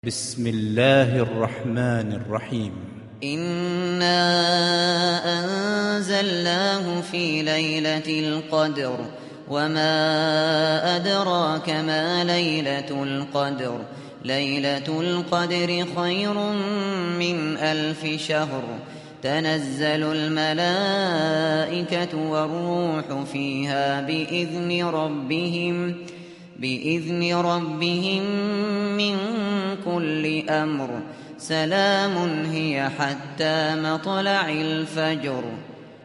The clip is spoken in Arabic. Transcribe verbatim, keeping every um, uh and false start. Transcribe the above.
بسم الله الرحمن الرحيم. إنا أنزلناه في ليلة القدر وما أدراك ما ليلة القدر ليلة القدر خير من ألف شهر تنزل الملائكة والروح فيها بإذن ربهم بإذن ربهم من كل أمر سلام هي حتى مطلع الفجر.